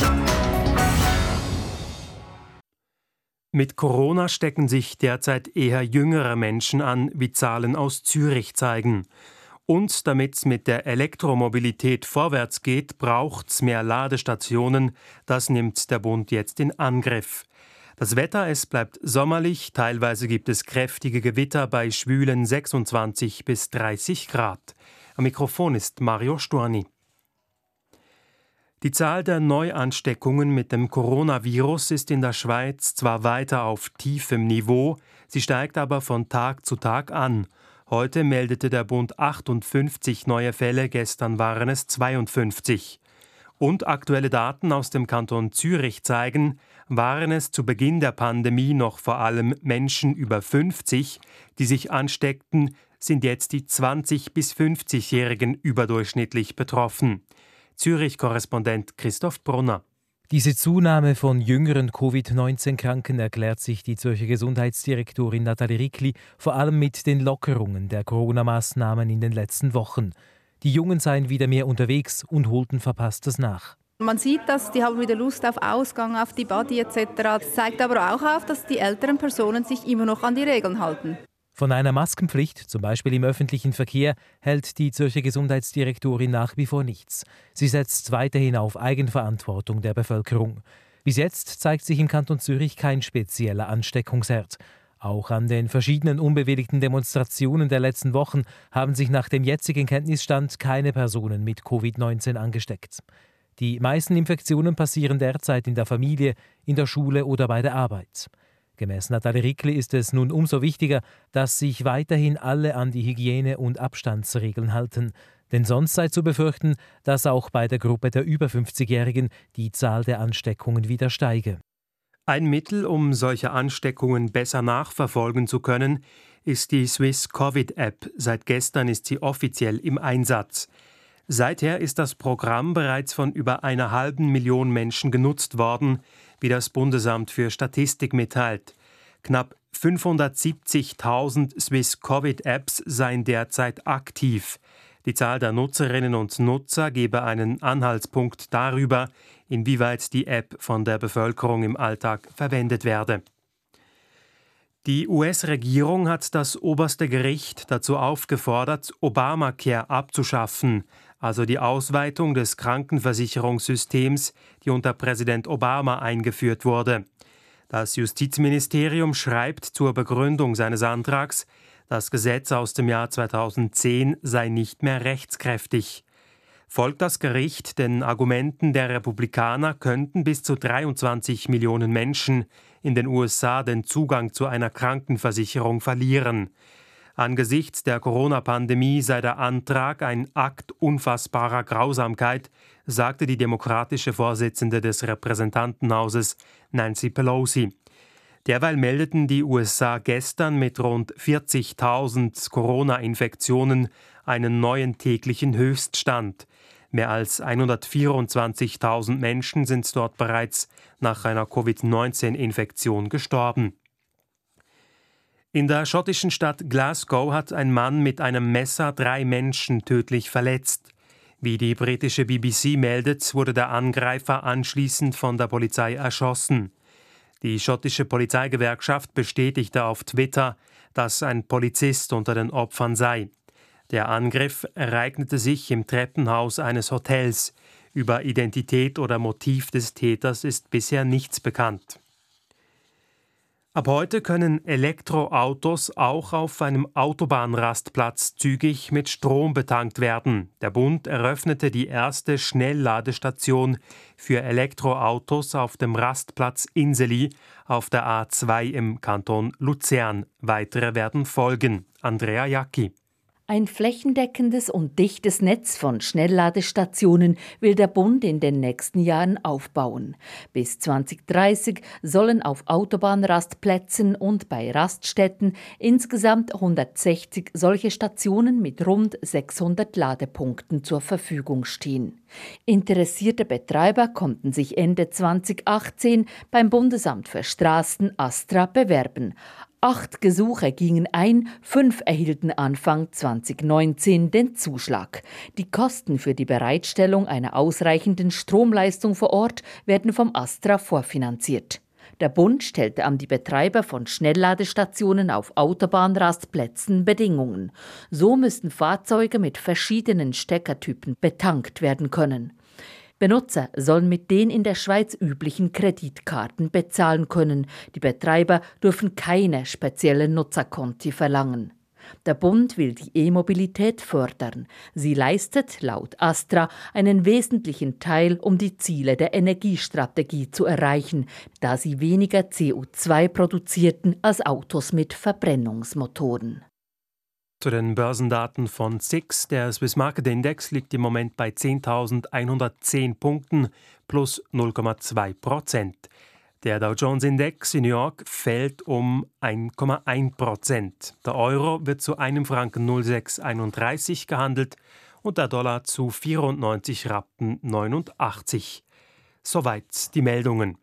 Mit Corona stecken sich derzeit eher jüngere Menschen an, wie Zahlen aus Zürich zeigen. Und damit es mit der Elektromobilität vorwärts geht, braucht es mehr Ladestationen. Das nimmt der Bund jetzt in Angriff. Das Wetter, es bleibt sommerlich, teilweise gibt es kräftige Gewitter bei schwülen 26 bis 30 Grad. Am Mikrofon ist Mario Storni. Die Zahl der Neuansteckungen mit dem Coronavirus ist in der Schweiz zwar weiter auf tiefem Niveau, sie steigt aber von Tag zu Tag an. Heute meldete der Bund 58 neue Fälle, gestern waren es 52. Und aktuelle Daten aus dem Kanton Zürich zeigen, waren es zu Beginn der Pandemie noch vor allem Menschen über 50, die sich ansteckten, sind jetzt die 20- bis 50-Jährigen überdurchschnittlich betroffen. Zürich-Korrespondent Christoph Brunner. Diese Zunahme von jüngeren Covid-19-Kranken erklärt sich die Zürcher Gesundheitsdirektorin Nathalie Rickli vor allem mit den Lockerungen der Corona-Maßnahmen in den letzten Wochen. Die Jungen seien wieder mehr unterwegs und holten Verpasstes nach. Man sieht, dass die haben wieder Lust auf Ausgang, auf die Body etc. Das zeigt aber auch auf, dass die älteren Personen sich immer noch an die Regeln halten. Von einer Maskenpflicht, zum Beispiel im öffentlichen Verkehr, hält die Zürcher Gesundheitsdirektorin nach wie vor nichts. Sie setzt weiterhin auf Eigenverantwortung der Bevölkerung. Bis jetzt zeigt sich im Kanton Zürich kein spezieller Ansteckungsherd. Auch an den verschiedenen unbewilligten Demonstrationen der letzten Wochen haben sich nach dem jetzigen Kenntnisstand keine Personen mit Covid-19 angesteckt. Die meisten Infektionen passieren derzeit in der Familie, in der Schule oder bei der Arbeit. Gemäß Nathalie Rickli ist es nun umso wichtiger, dass sich weiterhin alle an die Hygiene- und Abstandsregeln halten. Denn sonst sei zu befürchten, dass auch bei der Gruppe der über 50-Jährigen die Zahl der Ansteckungen wieder steige. Ein Mittel, um solche Ansteckungen besser nachverfolgen zu können, ist die Swiss Covid App. Seit gestern ist sie offiziell im Einsatz. Seither ist das Programm bereits von über 500.000 Menschen genutzt worden, wie das Bundesamt für Statistik mitteilt. Knapp 570.000 Swiss Covid Apps seien derzeit aktiv. Die Zahl der Nutzerinnen und Nutzer gebe einen Anhaltspunkt darüber, inwieweit die App von der Bevölkerung im Alltag verwendet werde. Die US-Regierung hat das oberste Gericht dazu aufgefordert, Obamacare abzuschaffen, also die Ausweitung des Krankenversicherungssystems, die unter Präsident Obama eingeführt wurde. Das Justizministerium schreibt zur Begründung seines Antrags, das Gesetz aus dem Jahr 2010 sei nicht mehr rechtskräftig. Folgt das Gericht den Argumenten der Republikaner, könnten bis zu 23 Millionen Menschen in den USA den Zugang zu einer Krankenversicherung verlieren. Angesichts der Corona-Pandemie sei der Antrag ein Akt unfassbarer Grausamkeit, sagte die demokratische Vorsitzende des Repräsentantenhauses Nancy Pelosi. Derweil meldeten die USA gestern mit rund 40.000 Corona-Infektionen einen neuen täglichen Höchststand. Mehr als 124.000 Menschen sind dort bereits nach einer Covid-19-Infektion gestorben. In der schottischen Stadt Glasgow hat ein Mann mit einem Messer 3 Menschen tödlich verletzt. Wie die britische BBC meldet, wurde der Angreifer anschließend von der Polizei erschossen. Die schottische Polizeigewerkschaft bestätigte auf Twitter, dass ein Polizist unter den Opfern sei. Der Angriff ereignete sich im Treppenhaus eines Hotels. Über Identität oder Motiv des Täters ist bisher nichts bekannt. Ab heute können Elektroautos auch auf einem Autobahnrastplatz zügig mit Strom betankt werden. Der Bund eröffnete die erste Schnellladestation für Elektroautos auf dem Rastplatz Inseli auf der A2 im Kanton Luzern. Weitere werden folgen. Andrea Jacki. Ein flächendeckendes und dichtes Netz von Schnellladestationen will der Bund in den nächsten Jahren aufbauen. Bis 2030 sollen auf Autobahnrastplätzen und bei Raststätten insgesamt 160 solche Stationen mit rund 600 Ladepunkten zur Verfügung stehen. Interessierte Betreiber konnten sich Ende 2018 beim Bundesamt für Straßen ASTRA bewerben. 8 Gesuche gingen ein, 5 erhielten Anfang 2019 den Zuschlag. Die Kosten für die Bereitstellung einer ausreichenden Stromleistung vor Ort werden vom ASTRA vorfinanziert. Der Bund stellte an die Betreiber von Schnellladestationen auf Autobahnrastplätzen Bedingungen. So müssten Fahrzeuge mit verschiedenen Steckertypen betankt werden können. Benutzer sollen mit den in der Schweiz üblichen Kreditkarten bezahlen können. Die Betreiber dürfen keine speziellen Nutzerkonti verlangen. Der Bund will die E-Mobilität fördern. Sie leistet laut ASTRA einen wesentlichen Teil, um die Ziele der Energiestrategie zu erreichen, da sie weniger CO2 produzierten als Autos mit Verbrennungsmotoren. Zu den Börsendaten von SIX. Der Swiss Market Index liegt im Moment bei 10.110 Punkten plus 0,2%. Der Dow Jones Index in New York fällt um 1,1%. Der Euro wird zu einem Franken 0,631 gehandelt und der Dollar zu 94,89 Rappen. Soweit die Meldungen.